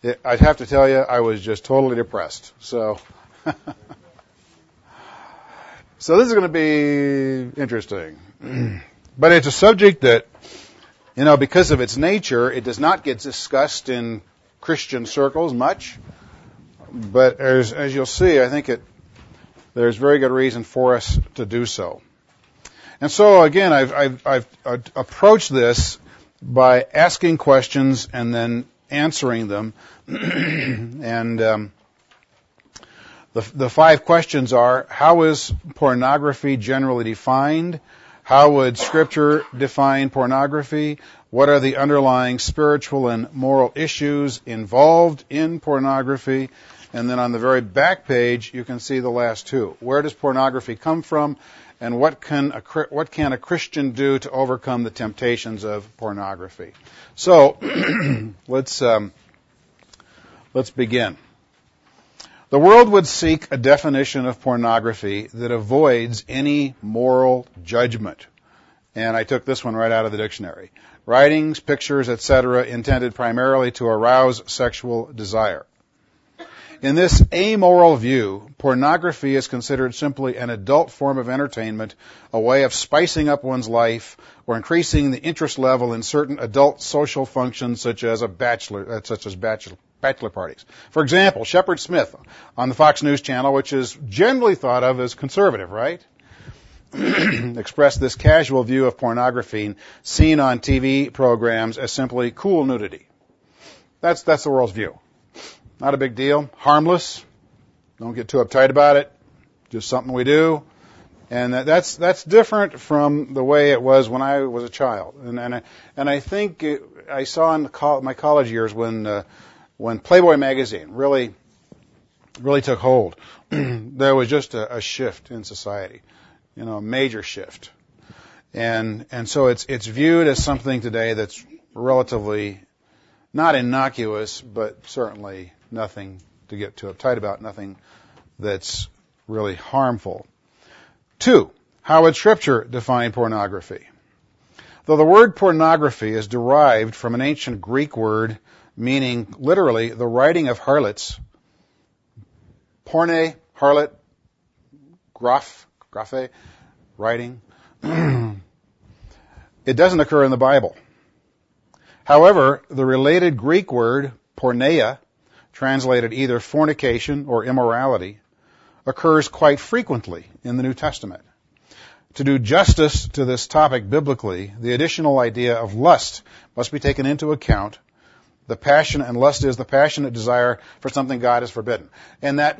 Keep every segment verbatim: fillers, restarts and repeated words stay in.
it, I'd have to tell you, I was just totally depressed. So, so this is going to be interesting. But it's a subject that, you know, because of its nature, it does not get discussed in Christian circles much. But as, as you'll see, I think it there's very good reason for us to do so. And so, again, I've, I've, I've uh, approached this by asking questions and then answering them. and um, the, the five questions are, how is pornography generally defined? How would Scripture define pornography? What are the underlying spiritual and moral issues involved in pornography? And then on the very back page, you can see the last two. Where does pornography come from? And what can a, what can a Christian do to overcome the temptations of pornography? So let's um, let's begin. The world would seek a definition of pornography that avoids any moral judgment. And I took this one right out of the dictionary. Writings, pictures, et cetera, intended primarily to arouse sexual desire. In this amoral view, pornography is considered simply an adult form of entertainment, a way of spicing up one's life or increasing the interest level in certain adult social functions such as a bachelor, uh, such as bachelor, bachelor parties. For example, Shepard Smith on the Fox News Channel, which is generally thought of as conservative, right? expressed this casual view of pornography seen on T V programs as simply cool nudity. That's that's the world's view. Not a big deal. Harmless. Don't get too uptight about it. Just something we do. And that, that's that's different from the way it was when I was a child. And and I, and I think it, I saw in the co- my college years when uh, when Playboy magazine really really took hold, there was just a, a shift in society. You know, a major shift. And and so it's it's viewed as something today that's relatively not innocuous, but certainly nothing to get too uptight about, nothing that's really harmful. Two, how would Scripture define pornography? Though the word pornography is derived from an ancient Greek word meaning literally the writing of harlots, porne, harlot, graph, graphe, writing, it doesn't occur in the Bible. However, the related Greek word porneia, translated either fornication or immorality, occurs quite frequently in the New Testament. To do justice to this topic biblically, the additional idea of lust must be taken into account. The passion, and lust is the passionate desire for something God has forbidden. And that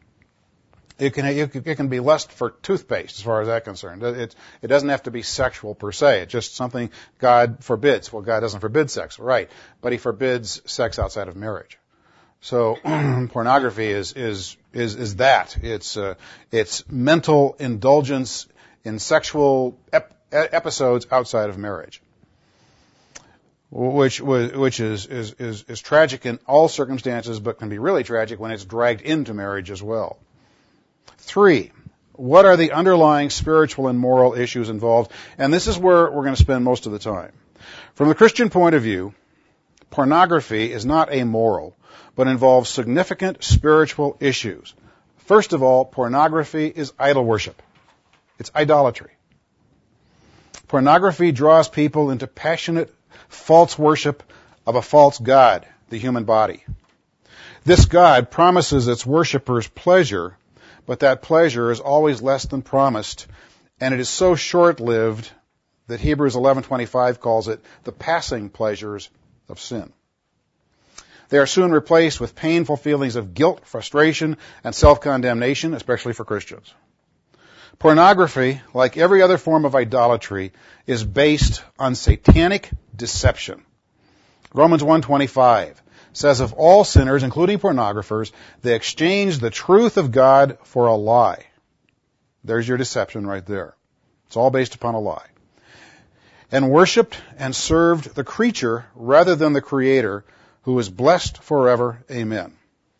it can it can be lust for toothpaste, as far as that's concerned. It, it doesn't have to be sexual per se. It's just something God forbids. Well, God doesn't forbid sex, right? But He forbids sex outside of marriage. So pornography is is is is that. It's uh, it's mental indulgence in sexual ep- episodes outside of marriage, which which is, is is is tragic in all circumstances, but can be really tragic when it's dragged into marriage as well. Three, what are the underlying spiritual and moral issues involved? And this is where we're going to spend most of the time. From the Christian point of view, pornography is not amoral, but involves significant spiritual issues. First of all, pornography is idol worship. It's idolatry. Pornography draws people into passionate, false worship of a false god, the human body. This god promises its worshippers pleasure, but that pleasure is always less than promised, and it is so short-lived that Hebrews eleven twenty-five calls it the passing pleasures of sin. They are soon replaced with painful feelings of guilt, frustration, and self-condemnation, especially for Christians. Pornography, like every other form of idolatry, is based on satanic deception. Romans one twenty-five says of all sinners, including pornographers, they exchange the truth of God for a lie. There's your deception right there. It's all based upon a lie. And worshipped and served the creature rather than the Creator, who is blessed forever. Amen.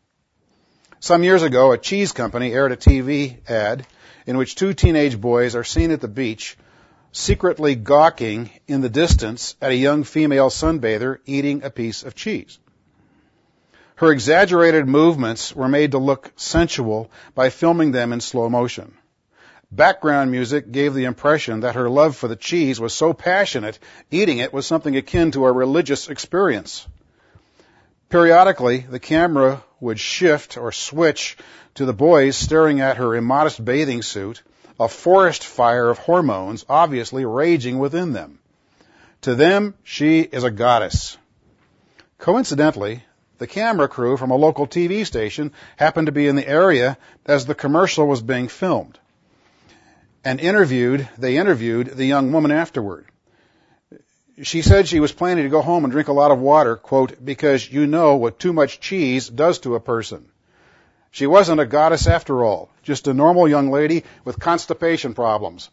Some years ago, a cheese company aired a T V ad in which two teenage boys are seen at the beach secretly gawking in the distance at a young female sunbather eating a piece of cheese. Her exaggerated movements were made to look sensual by filming them in slow motion. Background music gave the impression that her love for the cheese was so passionate, eating it was something akin to a religious experience. Periodically, the camera would shift or switch to the boys staring at her immodest bathing suit, a forest fire of hormones obviously raging within them. To them, she is a goddess. Coincidentally, the camera crew from a local T V station happened to be in the area as the commercial was being filmed. And interviewed, they interviewed the young woman afterward. She said she was planning to go home and drink a lot of water, quote, because you know what too much cheese does to a person. She wasn't a goddess after all, just a normal young lady with constipation problems.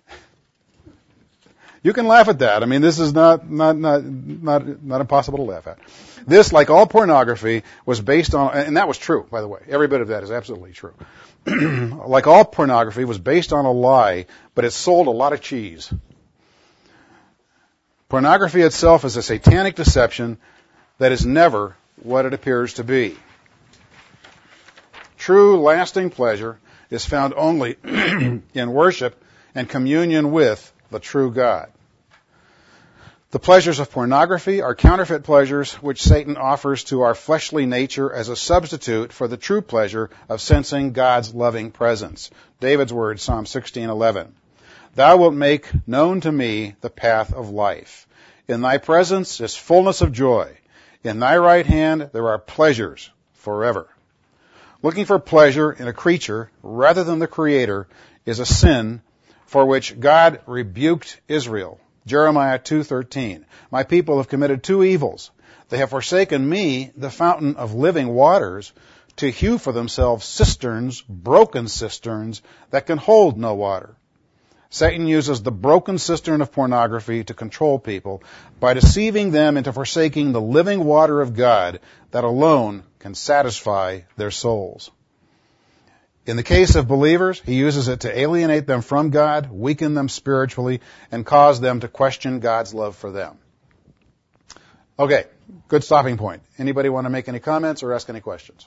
You can laugh at that. I mean, this is not, not, not, not, not impossible to laugh at. This, like all pornography, was based on, and that was true, by the way. Every bit of that is absolutely true. Like all pornography, was based on a lie, but it sold a lot of cheese. Pornography itself is a satanic deception that is never what it appears to be. True, lasting pleasure is found only in worship and communion with the true God. The pleasures of pornography are counterfeit pleasures which Satan offers to our fleshly nature as a substitute for the true pleasure of sensing God's loving presence. David's words, Psalm sixteen eleven. Thou wilt make known to me the path of life. In thy presence is fullness of joy. In thy right hand there are pleasures forever. Looking for pleasure in a creature rather than the Creator is a sin for which God rebuked Israel. Jeremiah two thirteen. My people have committed two evils. They have forsaken me, the fountain of living waters, to hew for themselves cisterns, broken cisterns, that can hold no water. Satan uses the broken cistern of pornography to control people by deceiving them into forsaking the living water of God that alone can satisfy their souls. In the case of believers, he uses it to alienate them from God, weaken them spiritually, and cause them to question God's love for them. Okay, good stopping point. Anybody want to make any comments or ask any questions?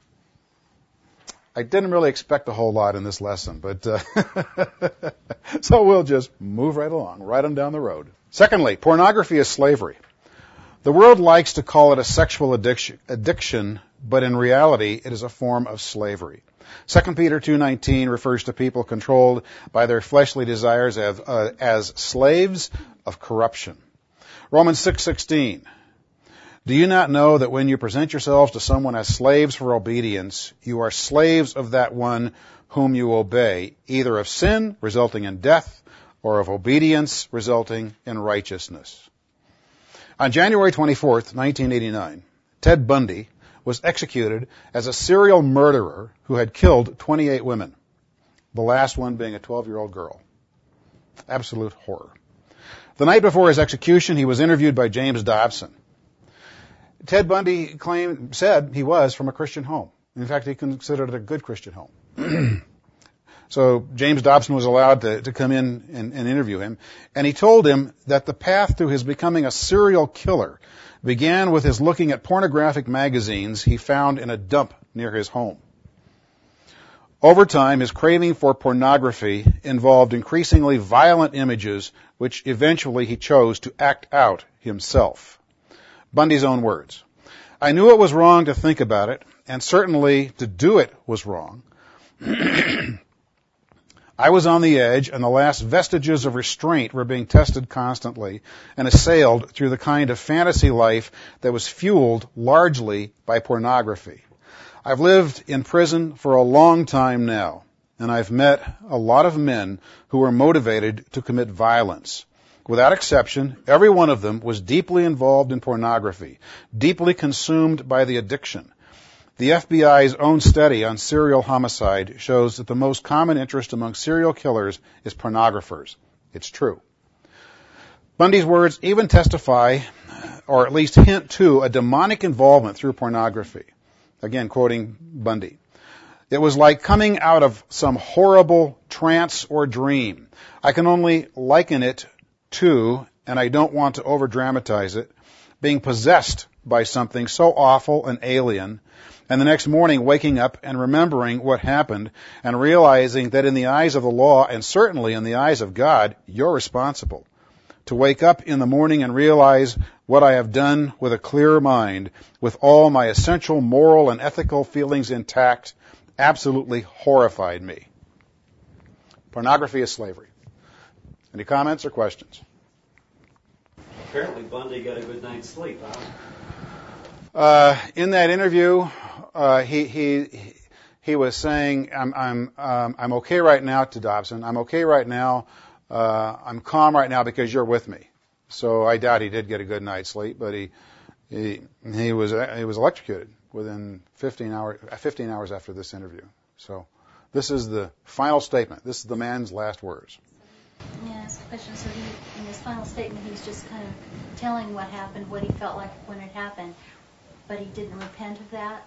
I didn't really expect a whole lot in this lesson, but uh, so we'll just move right along, right on down the road. Secondly, pornography is slavery. The world likes to call it a sexual addiction, addiction, but in reality, it is a form of slavery. Second Peter two nineteen refers to people controlled by their fleshly desires as, uh, as slaves of corruption. Romans six sixteen. Do you not know that when you present yourselves to someone as slaves for obedience, you are slaves of that one whom you obey, either of sin, resulting in death, or of obedience, resulting in righteousness? On January twenty-fourth, nineteen eighty-nine, Ted Bundy was executed as a serial murderer who had killed twenty-eight women, the last one being a twelve-year-old girl. Absolute horror. The night before his execution, he was interviewed by James Dobson. Ted Bundy claimed, said he was from a Christian home. In fact, he considered it a good Christian home. So James Dobson was allowed to, to come in and, and interview him, and he told him that the path to his becoming a serial killer began with his looking at pornographic magazines he found in a dump near his home. Over time, his craving for pornography involved increasingly violent images, which eventually he chose to act out himself. Bundy's own words. I knew it was wrong to think about it, and certainly to do it was wrong. I was on the edge, and the last vestiges of restraint were being tested constantly and assailed through the kind of fantasy life that was fueled largely by pornography. I've lived in prison for a long time now, and I've met a lot of men who were motivated to commit violence. Without exception, every one of them was deeply involved in pornography, deeply consumed by the addiction. The F B I's own study on serial homicide shows that the most common interest among serial killers is pornographers. It's true. Bundy's words even testify, or at least hint to, a demonic involvement through pornography. Again, quoting Bundy. It was like coming out of some horrible trance or dream. I can only liken it to, and I don't want to over-dramatize it, being possessed by something so awful and alien, and the next morning waking up and remembering what happened and realizing that in the eyes of the law and certainly in the eyes of God, you're responsible. To wake up in the morning and realize what I have done with a clear mind, with all my essential moral and ethical feelings intact, absolutely horrified me. Pornography is slavery. Any comments or questions? Apparently Bundy got a good night's sleep, huh? Uh, in that interview, uh, he he he was saying, "I'm I'm um, I'm okay right now," to Dobson. "I'm okay right now. Uh, I'm calm right now because you're with me." So I doubt he did get a good night's sleep, but he he he was he was electrocuted within fifteen hours fifteen hours after this interview. So this is the final statement. This is the man's last words. Let me ask a question. So he, in his final statement, he was just kind of telling what happened, what he felt like when it happened, but he didn't repent of that?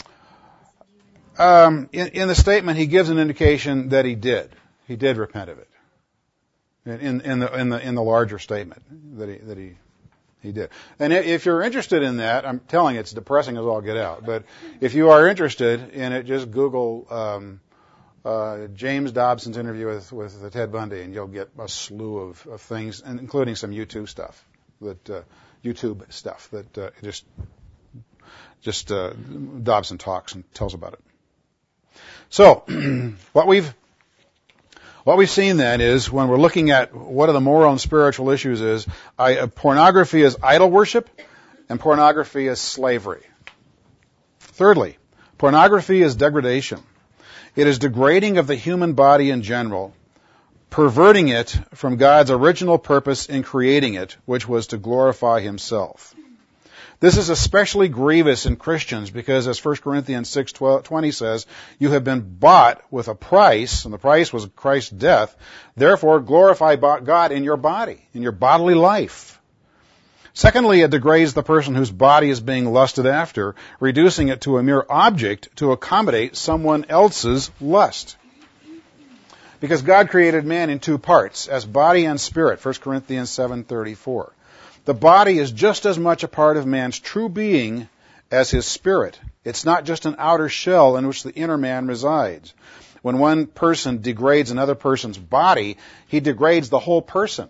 Um, in, in the statement, he gives an indication that he did. He did repent of it. In, in the in the in the larger statement that he that he he did. And if you're interested in that, I'm telling you, it's depressing as all get out. But if you are interested in it, just Google um, uh, James Dobson's interview with with Ted Bundy, and you'll get a slew of, of things, including some YouTube stuff that uh, YouTube stuff that uh, just just uh, Dobson talks and tells about it. So what we've What we've seen then is, when we're looking at what are the moral and spiritual issues, is I, uh, pornography is idol worship, and pornography is slavery. Thirdly, pornography is degradation. It is degrading of the human body in general, perverting it from God's original purpose in creating it, which was to glorify Himself. This is especially grievous in Christians because, as First Corinthians six twenty says, you have been bought with a price, and the price was Christ's death. Therefore, glorify God in your body, in your bodily life. Secondly, it degrades the person whose body is being lusted after, reducing it to a mere object to accommodate someone else's lust. Because God created man in two parts, as body and spirit, First Corinthians seven thirty-four. The body is just as much a part of man's true being as his spirit. It's not just an outer shell in which the inner man resides. When one person degrades another person's body, he degrades the whole person.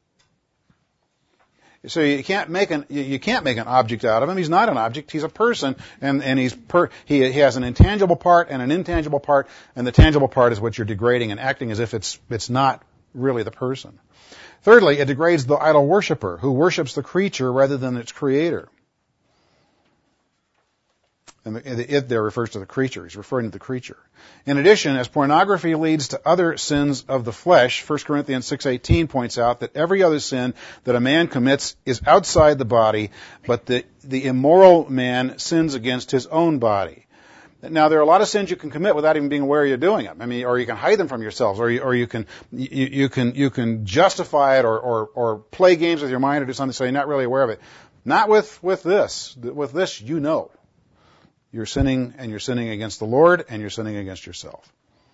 So you can't make an you can't make an object out of him. He's not an object. He's a person, and and he's per, he he has an intangible part and an intangible part, and the tangible part is what you're degrading and acting as if it's it's not really the person. Thirdly, it degrades the idol worshiper who worships the creature rather than its creator. And the, the it there refers to the creature. He's referring to the creature. In addition, as pornography leads to other sins of the flesh, First Corinthians six eighteen points out that every other sin that a man commits is outside the body, but the, the immoral man sins against his own body. Now, there are a lot of sins you can commit without even being aware you're doing them. I mean, or you can hide them from yourselves, or you, or you can you, you can you can justify it, or, or or play games with your mind, or do something so you're not really aware of it. Not with with this. With this, you know, you're sinning, and you're sinning against the Lord, and you're sinning against yourself.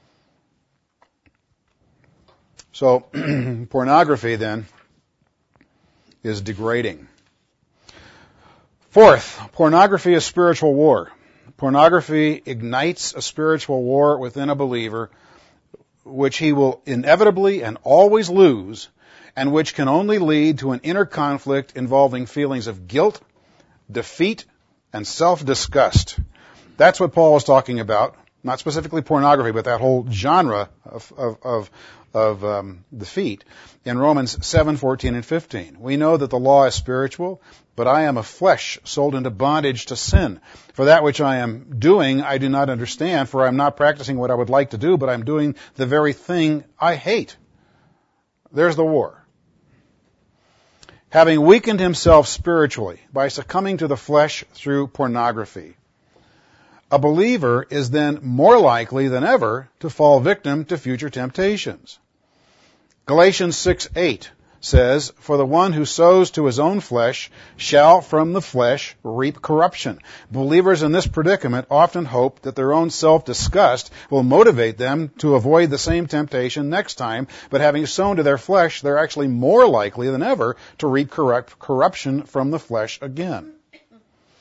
So, pornography then is degrading. Fourth, pornography is spiritual war. Pornography ignites a spiritual war within a believer, which he will inevitably and always lose, and which can only lead to an inner conflict involving feelings of guilt, defeat, and self-disgust. That's what Paul is talking about, not specifically pornography, but that whole genre of, of, of, of um, defeat in Romans seven fourteen and fifteen. We know that the law is spiritual, but I am of flesh, sold into bondage to sin. For that which I am doing, I do not understand, for I am not practicing what I would like to do, but I am doing the very thing I hate. There's the war. Having weakened himself spiritually by succumbing to the flesh through pornography, a believer is then more likely than ever to fall victim to future temptations. Galatians six eight says, for the one who sows to his own flesh shall from the flesh reap corruption. Believers in this predicament often hope that their own self-disgust will motivate them to avoid the same temptation next time, but having sown to their flesh, they're actually more likely than ever to reap corrupt corruption from the flesh again.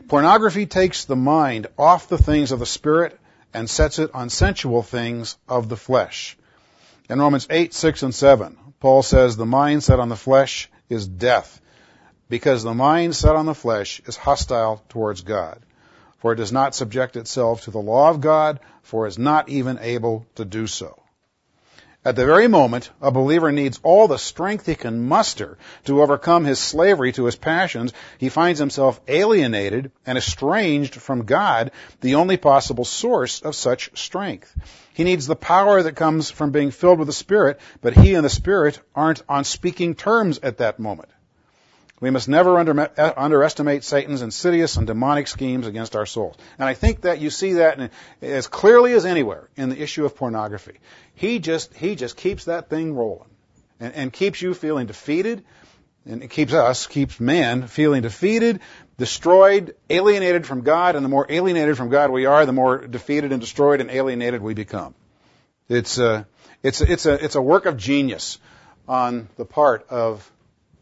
Pornography takes the mind off the things of the Spirit and sets it on sensual things of the flesh. In Romans eight, six, and seven, Paul says the mind set on the flesh is death, because the mind set on the flesh is hostile towards God. For it does not subject itself to the law of God, for it is not even able to do so. At the very moment, a believer needs all the strength he can muster to overcome his slavery to his passions, he finds himself alienated and estranged from God, the only possible source of such strength. He needs the power that comes from being filled with the Spirit, but he and the Spirit aren't on speaking terms at that moment. We must never under, underestimate Satan's insidious and demonic schemes against our souls. And I think that you see that in, as clearly as anywhere in the issue of pornography. He just he just keeps that thing rolling and, and keeps you feeling defeated, and it keeps us, keeps man feeling defeated, destroyed, alienated from God, and the more alienated from God we are, the more defeated and destroyed and alienated we become. It's a, it's a, it's a, it's a work of genius on the part of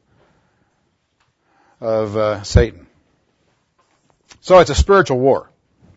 of uh, Satan. So it's a spiritual war.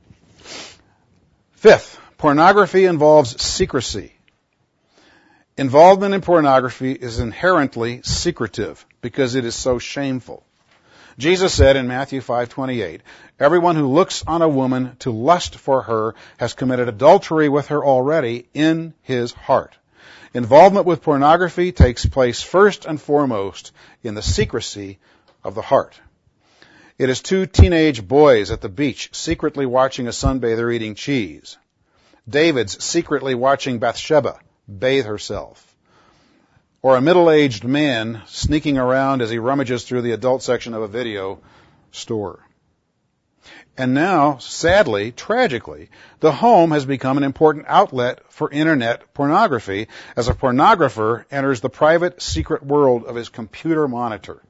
Fifth, pornography involves secrecy. Involvement in pornography is inherently secretive because it is so shameful. Jesus said in Matthew five twenty-eight, "Everyone who looks on a woman to lust for her has committed adultery with her already in his heart." Involvement with pornography takes place first and foremost in the secrecy of the heart. It is two teenage boys at the beach secretly watching a sunbather eating cheese. David's secretly watching Bathsheba bathe herself. Or a middle-aged man sneaking around as he rummages through the adult section of a video store. And now, sadly, tragically, the home has become an important outlet for internet pornography as a pornographer enters the private, secret world of his computer monitor.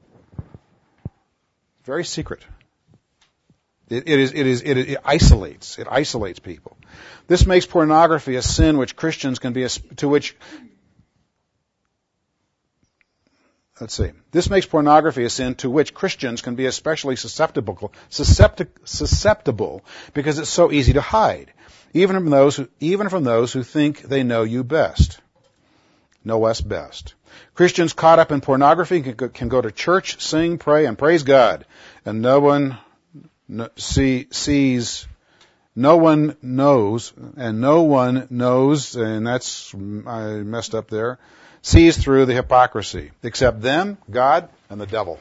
Very secret. It, it is. It is. It, it isolates. It isolates people. This makes pornography a sin which Christians can be to which. Let's see. This makes pornography a sin to which Christians can be especially susceptible, susceptible, susceptible because it's so easy to hide, even from those who, even from those who think they know you best, know us best. Christians caught up in pornography can go, can go to church, sing, pray, and praise God, and no one no, see, sees, no one knows, and no one knows, and that's, I messed up there, sees through the hypocrisy, except them, God, and the devil.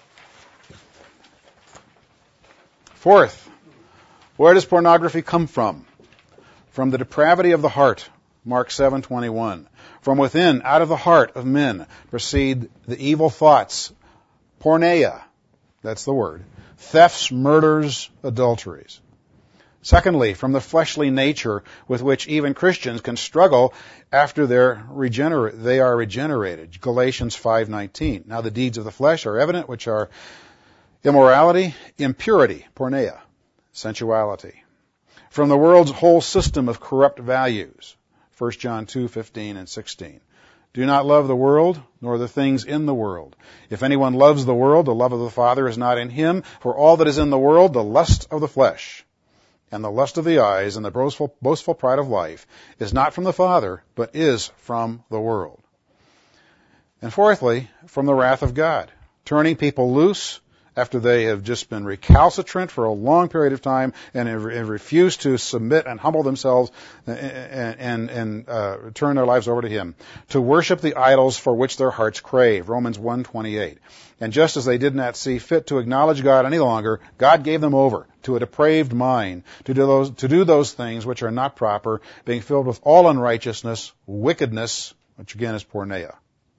Fourth, where does pornography come from? From the depravity of the heart, Mark seven twenty-one. From within, out of the heart of men, proceed the evil thoughts, porneia, that's the word, thefts, murders, adulteries. Secondly, from the fleshly nature with which even Christians can struggle after they're regener- they are regenerated, Galatians five nineteen. Now the deeds of the flesh are evident, which are immorality, impurity, porneia, sensuality. From the world's whole system of corrupt values, First John two fifteen and sixteen. Do not love the world, nor the things in the world. If anyone loves the world, the love of the Father is not in him. For all that is in the world, the lust of the flesh, and the lust of the eyes, and the boastful, boastful pride of life, is not from the Father, but is from the world. And fourthly, from the wrath of God, turning people loose after they have just been recalcitrant for a long period of time and have refused to submit and humble themselves and, and, and uh, turn their lives over to Him, to worship the idols for which their hearts crave, Romans one twenty-eight. And just as they did not see fit to acknowledge God any longer, God gave them over to a depraved mind to do those, to do those things which are not proper, being filled with all unrighteousness, wickedness, which again is porneia.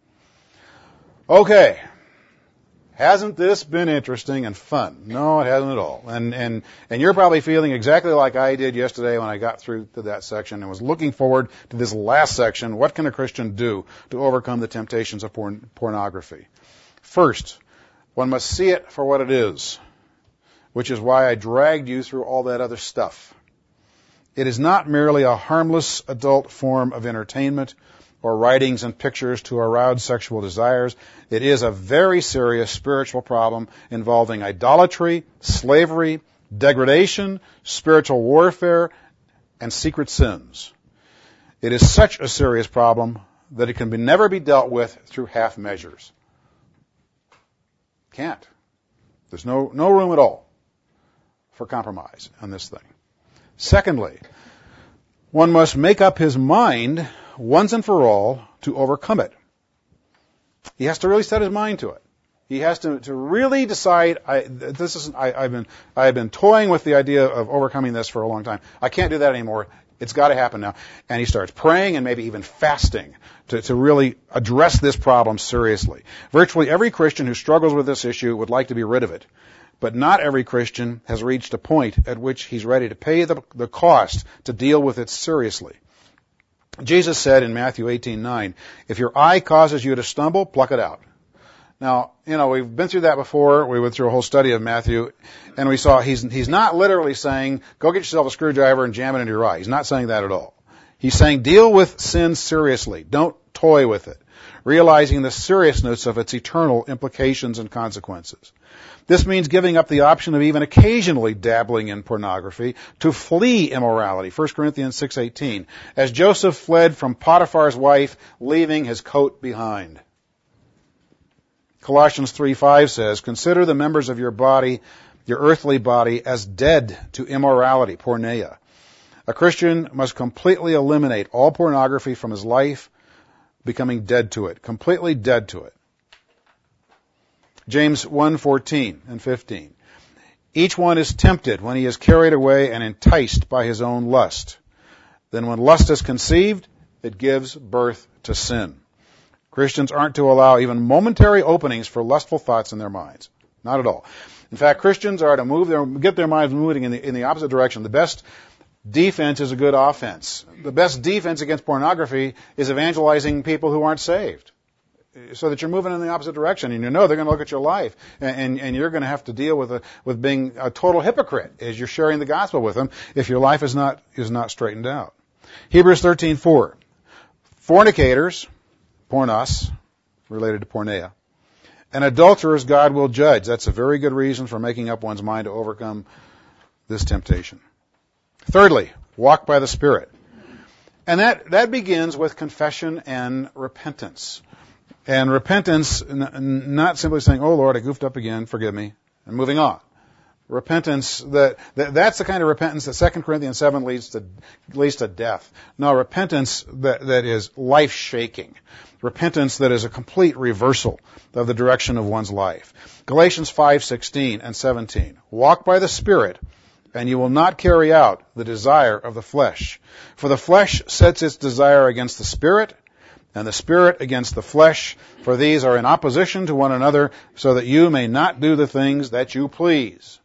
Okay. Hasn't this been interesting and fun? No, it hasn't at all. And, and, and you're probably feeling exactly like I did yesterday when I got through to that section and was looking forward to this last section. What can a Christian do to overcome the temptations of porn, pornography? First, one must see it for what it is, which is why I dragged you through all that other stuff. It is not merely a harmless adult form of entertainment or writings and pictures to arouse sexual desires. It is a very serious spiritual problem involving idolatry, slavery, degradation, spiritual warfare, and secret sins. It is such a serious problem that it can be, never be dealt with through half measures. Can't. There's no, no room at all for compromise on this thing. Secondly, one must make up his mind once and for all to overcome it. He has to really set his mind to it. He has to, to really decide, I, this is, I, I've been, I've been toying with the idea of overcoming this for a long time. I can't do that anymore. It's got to happen now. And he starts praying and maybe even fasting to, to really address this problem seriously. Virtually every Christian who struggles with this issue would like to be rid of it. But not every Christian has reached a point at which he's ready to pay the, the cost to deal with it seriously. Jesus said in Matthew eighteen nine, if your eye causes you to stumble, pluck it out. Now, you know, we've been through that before. We went through a whole study of Matthew, and we saw he's, he's not literally saying, go get yourself a screwdriver and jam it into your eye. He's not saying that at all. He's saying, deal with sin seriously. Don't toy with it, realizing the seriousness of its eternal implications and consequences. This means giving up the option of even occasionally dabbling in pornography to flee immorality. First Corinthians six eighteen, as Joseph fled from Potiphar's wife, leaving his coat behind. Colossians three five says, consider the members of your body, your earthly body, as dead to immorality, porneia. A Christian must completely eliminate all pornography from his life, becoming dead to it, completely dead to it. James one fourteen and fifteen. Each one is tempted when he is carried away and enticed by his own lust. Then when lust is conceived, it gives birth to sin. Christians aren't to allow even momentary openings for lustful thoughts in their minds. Not at all. In fact, Christians are to move their, get their minds moving in the, in the opposite direction. The best defense is a good offense. The best defense against pornography is evangelizing people who aren't saved, so that you're moving in the opposite direction, and you know they're going to look at your life, and, and, and you're going to have to deal with a, with being a total hypocrite as you're sharing the gospel with them if your life is not is not straightened out. Hebrews thirteen four. Fornicators, pornos, related to porneia, and adulterers God will judge. That's a very good reason for making up one's mind to overcome this temptation. Thirdly, walk by the Spirit. And that, that begins with confession and repentance. And repentance, n- not simply saying, oh Lord, I goofed up again, forgive me, and moving on. Repentance, that, that that's the kind of repentance that Second Corinthians seven leads to leads to death. No, repentance that, that is life-shaking. Repentance that is a complete reversal of the direction of one's life. Galatians five sixteen and seventeen. Walk by the Spirit, and you will not carry out the desire of the flesh. For the flesh sets its desire against the Spirit, and the Spirit against the flesh, for these are in opposition to one another, so that you may not do the things that you please.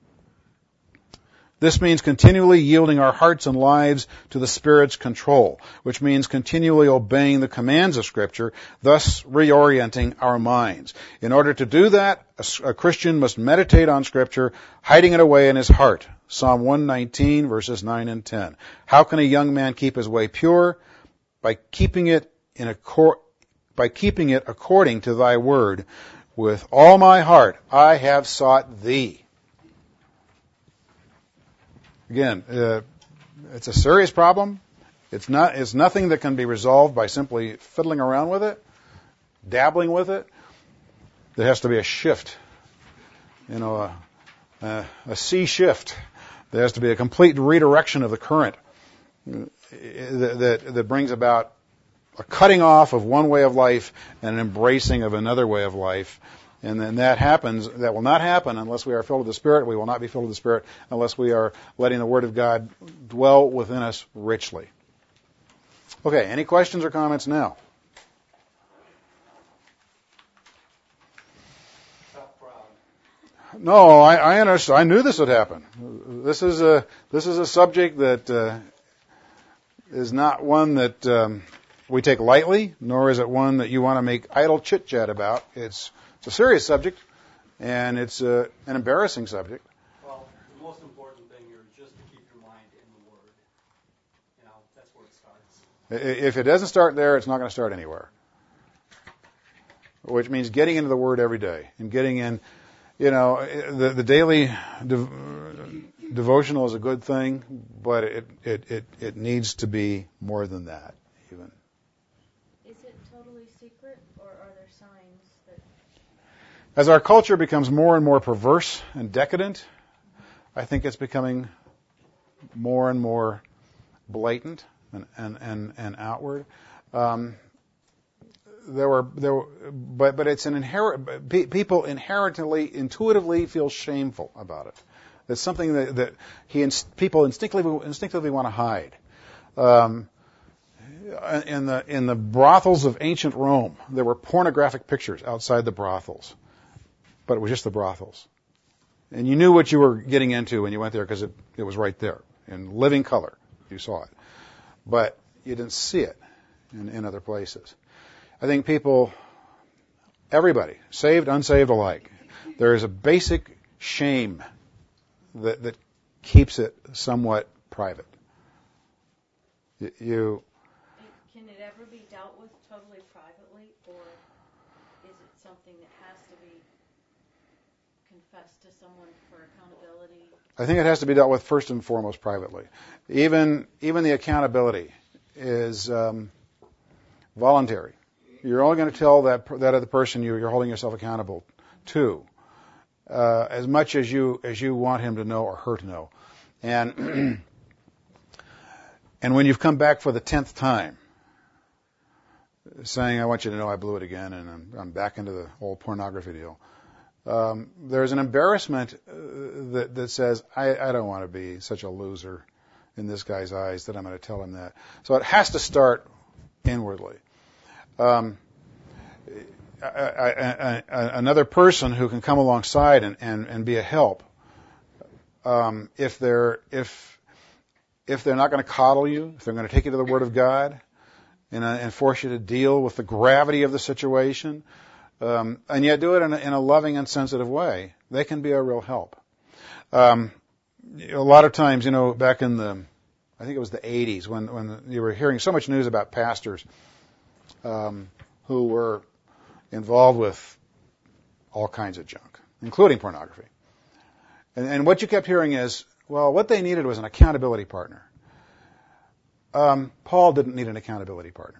This means continually yielding our hearts and lives to the Spirit's control, which means continually obeying the commands of Scripture, thus reorienting our minds. In order to do that, a, a Christian must meditate on Scripture, hiding it away in his heart. Psalm one nineteen, verses nine and ten. How can a young man keep his way pure? By keeping it in accord, by keeping it according to thy word. With all my heart I have sought thee. Again, uh, it's a serious problem. It's not. It's nothing that can be resolved by simply fiddling around with it, dabbling with it. There has to be a shift, you know, a, a, a sea shift. There has to be a complete redirection of the current that, that, that brings about a cutting off of one way of life and an embracing of another way of life. And then that happens, that will not happen unless we are filled with the Spirit. We will not be filled with the Spirit unless we are letting the Word of God dwell within us richly. Okay, any questions or comments now? No, I, I understand. I knew this would happen. This is a this is a subject that uh, is not one that um, we take lightly, nor is it one that you want to make idle chit chat about. It's It's a serious subject, and it's uh, an embarrassing subject. Well, the most important thing here is just to keep your mind in the Word. You know, that's where it starts. If it doesn't start there, it's not going to start anywhere. Which means getting into the Word every day and getting in you know, the, the daily de- devotional is a good thing, but it, it, it, it needs to be more than that, even. Is it totally secret, or are there signs that... As our culture becomes more and more perverse and decadent, I think it's becoming more and more blatant and, and, and, and outward. Um, there were, there were, but, but it's an inherent, people inherently, intuitively feel shameful about it. It's something that, that he, people instinctively, instinctively want to hide. Um, in the, in the brothels of ancient Rome, there were pornographic pictures outside the brothels, but it was just the brothels. And you knew what you were getting into when you went there because it, it was right there in living color. You saw it. But you didn't see it in, in other places. I think people, everybody, saved, unsaved alike, there is a basic shame that, that keeps it somewhat private. You, you Can it ever be dealt with totally privately, or is it something that has to be confessed to someone for accountability? I think it has to be dealt with first and foremost privately. Even even the accountability is um, voluntary. You're only going to tell that that other person you, you're holding yourself accountable to uh, as much as you as you want him to know or her to know. And and when you've come back for the tenth time, saying, "I want you to know I blew it again," and I'm, I'm back into the whole pornography deal. Um, there's an embarrassment uh, that, that says, I, I don't want to be such a loser in this guy's eyes that I'm going to tell him that. So it has to start inwardly. Um, I, I, I, I, another person who can come alongside and, and, and be a help, um, if they're if if they're not going to coddle you, if they're going to take you to the Word of God and, uh, and force you to deal with the gravity of the situation, Um, and yet do it in a, in a loving and sensitive way, they can be a real help. Um, a lot of times, you know, back in the, I think it was the eighties, when, when you were hearing so much news about pastors um, who were involved with all kinds of junk, including pornography. And, and what you kept hearing is, well, what they needed was an accountability partner. Um, Paul didn't need an accountability partner.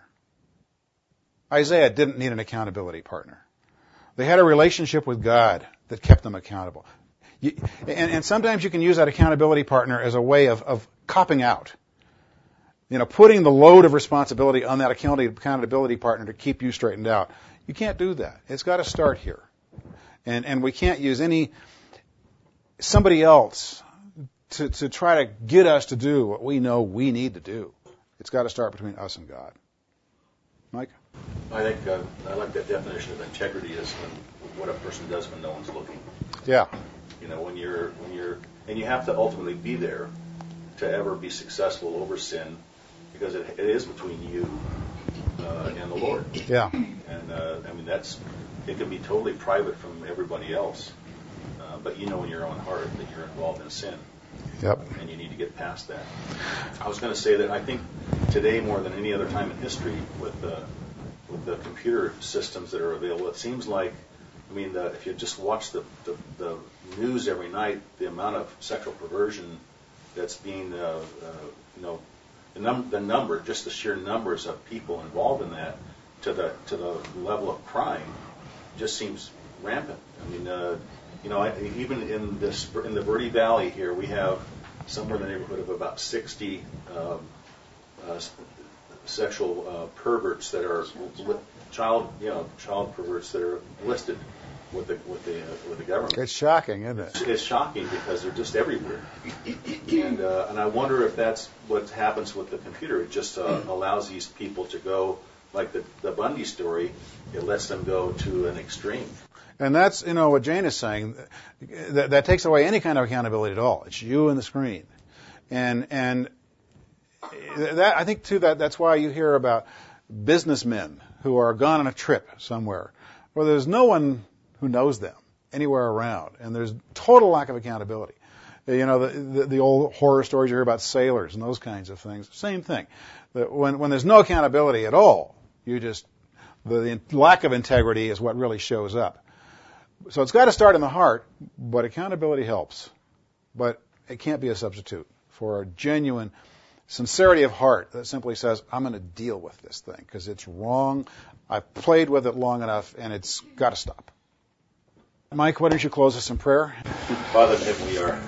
Isaiah didn't need an accountability partner. They had a relationship with God that kept them accountable. You, and, and sometimes you can use that accountability partner as a way of, of copping out. You know, putting the load of responsibility on that accountability partner to keep you straightened out. You can't do that. It's got to start here. And, and we can't use any, somebody else to, to try to get us to do what we know we need to do. It's got to start between us and God. Mike? I think uh, I like that definition of integrity is when, what a person does when no one's looking. Yeah. You know, when you're when you're and you have to ultimately be there to ever be successful over sin, because it, it is between you uh, and the Lord. Yeah. And uh, I mean that's it can be totally private from everybody else, uh, but you know in your own heart that you're involved in sin. Yep. And you need to get past that. I was going to say that I think today more than any other time in history with the with the computer systems that are available, it seems like, I mean, the, if you just watch the, the, the news every night, the amount of sexual perversion that's being, uh, uh, you know, the, num- the number, just the sheer numbers of people involved in that to the to the level of crime just seems rampant. I mean, uh, you know, I, even in this in the Verde Valley here, we have somewhere in the neighborhood of about sixty um, uh, sexual uh, perverts that are li- child, you know, child perverts that are listed with the with the uh, with the government. It's shocking, isn't it? It's, it's shocking because they're just everywhere, and uh, and I wonder if that's what happens with the computer. It just uh, allows these people to go, like the the Bundy story. It lets them go to an extreme. And that's, you know, what Jane is saying. That, that takes away any kind of accountability at all. It's you and the screen, and and that I think too that that's why you hear about businessmen who are gone on a trip somewhere where there's no one who knows them anywhere around, and there's total lack of accountability. You know, the, the, the old horror stories you hear about sailors and those kinds of things. Same thing. That when when there's no accountability at all, you just the, the lack of integrity is what really shows up. So it's got to start in the heart, but accountability helps. But it can't be a substitute for a genuine sincerity of heart that simply says, I'm going to deal with this thing because it's wrong. I've played with it long enough, and it's got to stop. Mike, why don't you close us in prayer? Father in heaven, we are, uh,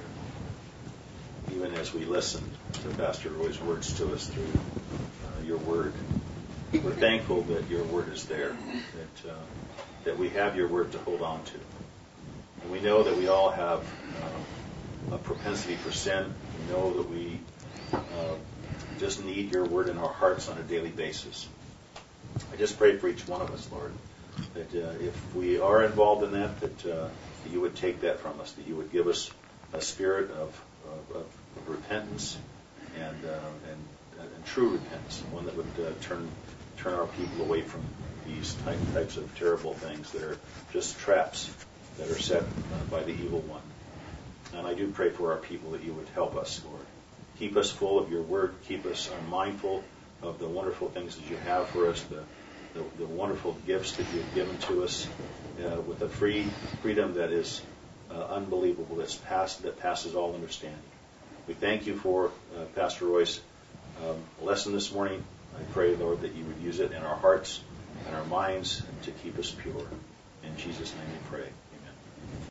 even as we listen to Pastor Roy's words to us through uh, your word, we're thankful that your word is there, that uh, that we have your word to hold on to. And we know that we all have uh, a propensity for sin. We know that we uh, just need your word in our hearts on a daily basis. I just pray for each one of us, Lord, that uh, if we are involved in that, that, uh, that you would take that from us, that you would give us a spirit of, of, of repentance and, uh, and, and true repentance, one that would uh, turn turn our people away from these type, types of terrible things that are just traps that are set uh, by the evil one. And I do pray for our people that you would help us, Lord. Keep us full of your word. Keep us uh, mindful of the wonderful things that you have for us, the, the, the wonderful gifts that you've given to us uh, with a free freedom that is uh, unbelievable, that's past, that passes all understanding. We thank you for uh, Pastor Roy's um, lesson this morning. I pray, Lord, that you would use it in our hearts and our minds to keep us pure. In Jesus' name we pray.